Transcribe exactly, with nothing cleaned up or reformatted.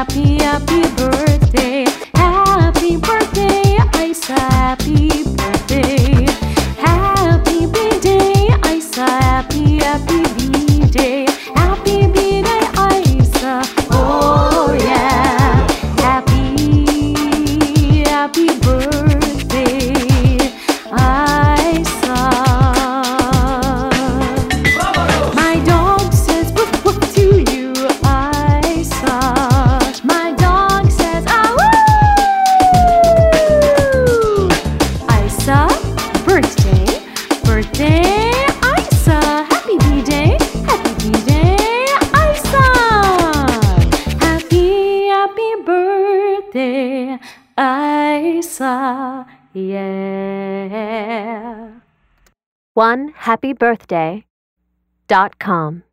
happy, happy birthday. Happy birthday, Isa, happy birthday. Happy B-Day, Isa, happy, happy B-Day. Happy B-Day, Isa, oh yeah. Happy, happy birthday, Isa. My dog says woof woof to you, Isa. My dog says ah woo. Isa, birthday, birthday, Isa. Happy B-Day, happy B-Day, Isa. Happy, happy birthday, Isa. Yeah. one happy birthday dot com